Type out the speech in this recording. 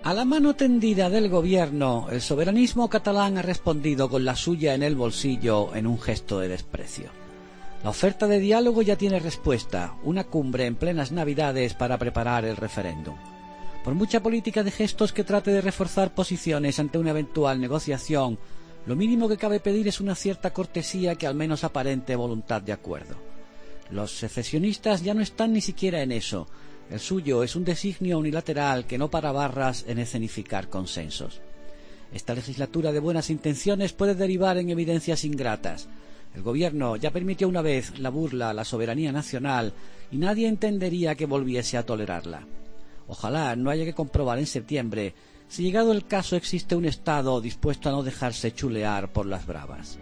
A la mano tendida del gobierno, el soberanismo catalán ha respondido con la suya en el bolsillo en un gesto de desprecio. La oferta de diálogo ya tiene respuesta, una cumbre en plenas Navidades para preparar el referéndum. Por mucha política de gestos que trate de reforzar posiciones ante una eventual negociación, lo mínimo que cabe pedir es una cierta cortesía que al menos aparente voluntad de acuerdo. Los secesionistas ya no están ni siquiera en eso. El suyo es un designio unilateral que no para barras en escenificar consensos. Esta legislatura de buenas intenciones puede derivar en evidencias ingratas. El gobierno ya permitió una vez la burla a la soberanía nacional y nadie entendería que volviese a tolerarla. Ojalá no haya que comprobar en septiembre si llegado el caso existe un Estado dispuesto a no dejarse chulear por las bravas.